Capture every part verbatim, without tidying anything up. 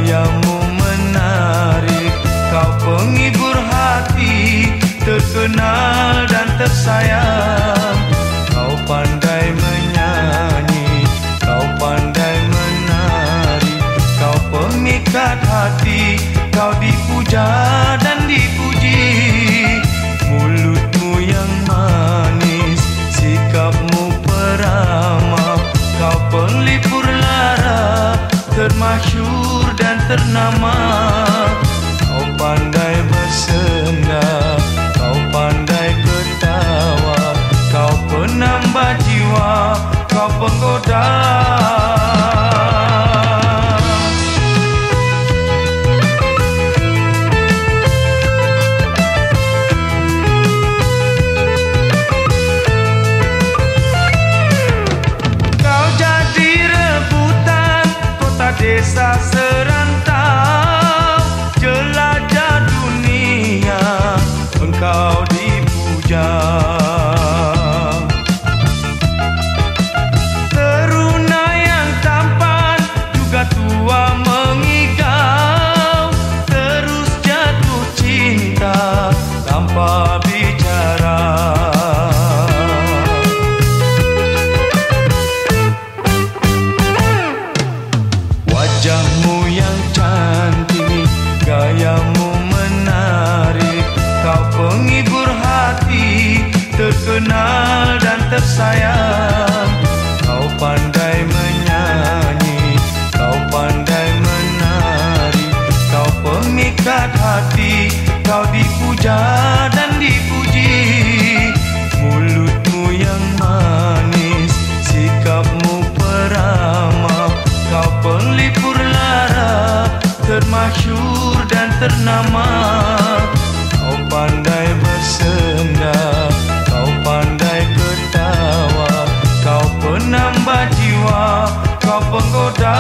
gayamu menarik, kau penghibur hati, terkenal dan tersayang. Kau pandai menyanyi, kau pandai menari, kau pemikat hati, kau dipuja dan dipuji. Mulutmu yang manis, sikapmu peramah, kau pelipur lara, termasyhur dan ternama. Kau pandai bersenda, kau pandai ketawa, kau penambah jiwa, kau penggoda. Kau jadi rebutan kota desa serantau, jelajah dunia engkau dipuja. Teruna yang tampan juga tua mengigau, terus jatuh cinta tanpa bicara. Wajahmu yang cantik, gayamu menarik, kau penghibur hati, terkenal dan tersayang. Kau pandai menyanyi, kau pandai menari, kau pemikat hati, kau dipuja dan dipuji. Mulutmu yang manis, sikapmu peramah, kau pelipur lara, termasyhur dan ternama. Kau pandai bersenda, kau pandai ketawa, kau penambah jiwa, kau penggoda.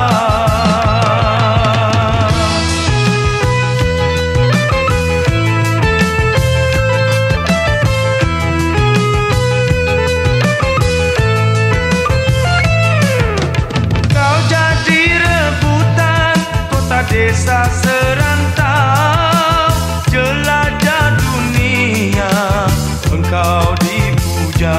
Kau jadi rebutan kota desa serantau, jelajah dunia engkau dipuja.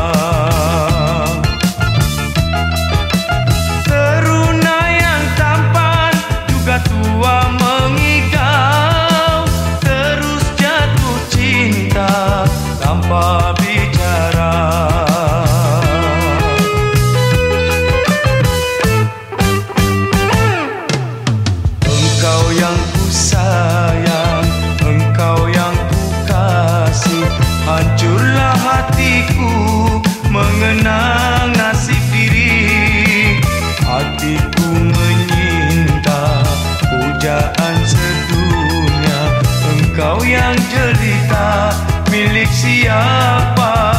Teruna yang tampan juga tua mengigau, terus jatuh cinta tanpa bicara. Engkau yang ku sayang, engkau yang ku kasih, hancurlah hatiku mengenang nasib diri. Hatiku menyinta pujaan sedunia, engkau yang jelita, milik siapa